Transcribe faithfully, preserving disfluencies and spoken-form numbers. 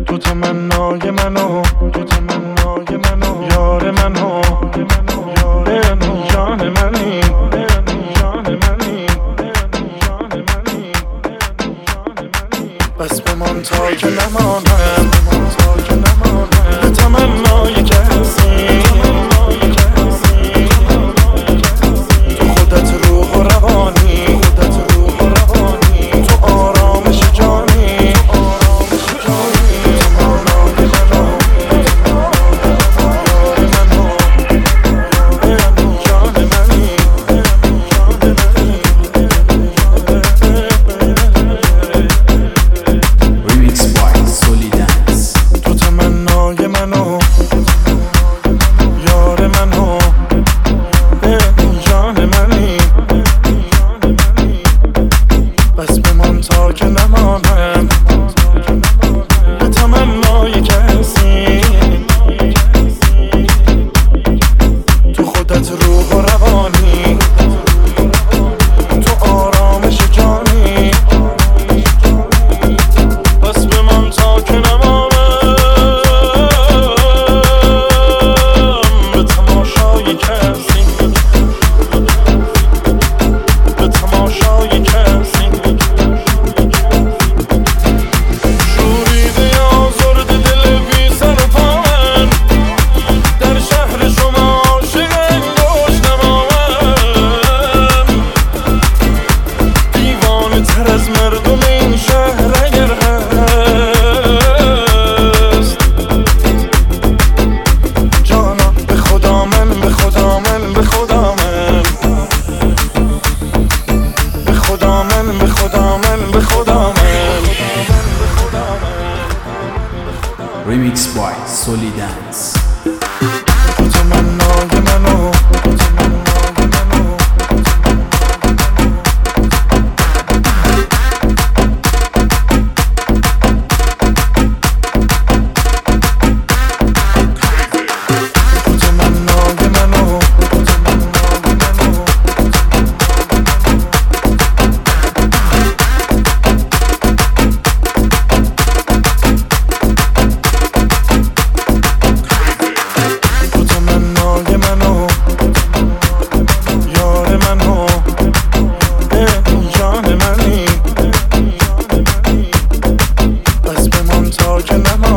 تو تمنای منو، تو تمنای منو، یار منو، یار منو، جان منی، جان منی، جان منی، بس بمان تا که نمانم، تا که نمانم به تمنای کسی، تو خودت روح و روانی، خودت روح و روانی، تو آرامش جانی، Remix by Soli Dance. تا که نمانم